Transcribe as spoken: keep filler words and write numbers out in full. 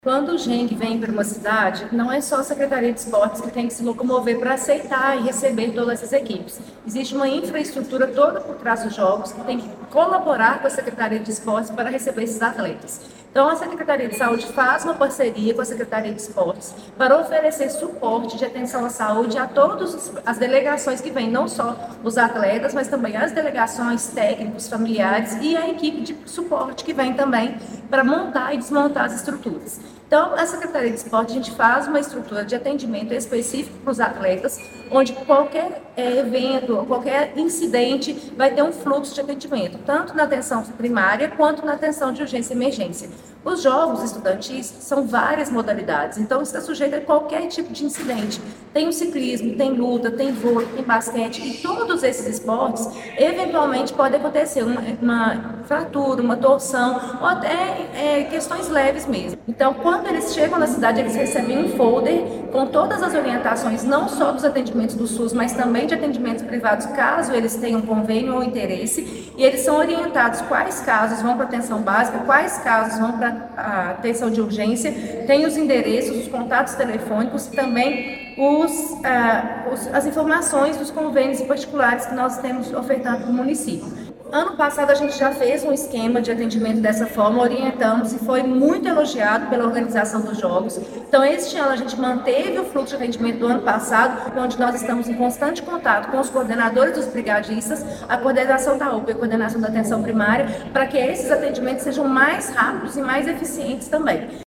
Quando o G E N vem para uma cidade, não é só a Secretaria de Esportes que tem que se locomover para aceitar e receber todas essas equipes. Existe uma infraestrutura toda por trás dos jogos que tem que colaborar com a Secretaria de Esportes para receber esses atletas. Então, a Secretaria de Saúde faz uma parceria com a Secretaria de Esportes para oferecer suporte de atenção à saúde a todas as delegações que vêm, não só os atletas, mas também as delegações, técnicos, familiares e a equipe de suporte que vem também para montar e desmontar as estruturas. Então, a Secretaria de Esporte, a gente faz uma estrutura de atendimento específico para os atletas, onde qualquer é, evento, qualquer incidente vai ter um fluxo de atendimento, tanto na atenção primária quanto na atenção de urgência e emergência. Os jogos estudantis são várias modalidades, então está sujeito a qualquer tipo de incidente. Tem o ciclismo, tem luta, tem vôlei, tem basquete, e todos esses esportes, eventualmente pode acontecer uma, uma fratura, uma torção, ou até é, questões leves mesmo. Então, quando eles chegam na cidade, eles recebem um folder com todas as orientações, não só dos atendimentos do SUS, mas também de atendimentos privados, caso eles tenham convênio ou interesse, e eles são orientados quais casos vão para atenção básica, quais casos vão para a atenção de urgência, tem os endereços, os contatos telefônicos e também os, ah, os, as informações dos convênios particulares que nós temos ofertado para o município. Ano passado a gente já fez um esquema de atendimento dessa forma, orientamos e foi muito elogiado pela organização dos jogos. Então, este ano a gente manteve o fluxo de atendimento do ano passado, onde nós estamos em constante contato com os coordenadores dos brigadistas, a coordenação da U P A e a coordenação da atenção primária, para que esses atendimentos sejam mais rápidos e mais eficientes também.